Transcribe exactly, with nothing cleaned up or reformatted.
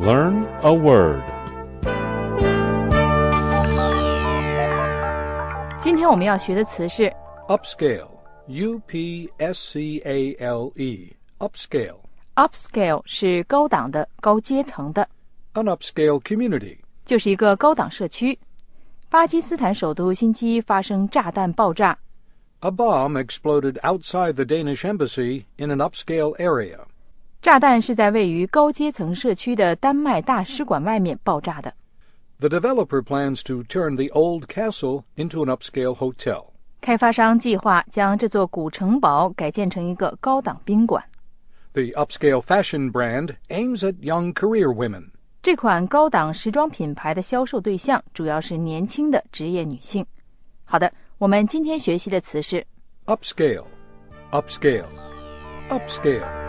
learn a word. 今天我们要学的词是 Upscale, U P S C A L E, upscale. upscale 是高档的、高阶层的， An upscale community. 就是一个高档社区。巴基斯坦首都新基发生炸弹爆炸， A bomb exploded outside the Danish embassy in an upscale area. 炸弹是在位于高阶层社区的丹麦大使馆外面爆炸的。 The developer plans to turn the old castle into an upscale hotel. 开发商计划将这座古城堡改建成一个高档宾馆。 The upscale fashion brand aims at young career women. 这款高档时装品牌的销售对象主要是年轻的职业女性。好的，我们今天学习的词是 Upscale, upscale, upscale.